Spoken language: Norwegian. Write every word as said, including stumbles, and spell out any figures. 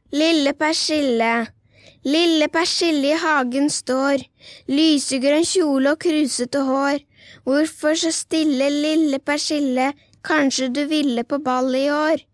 Lille persille, lille persille i hagen står, lysegrønn kjole og krusete hår. Hvorfor så stille, lille persille, kanskje du ville på ball i år?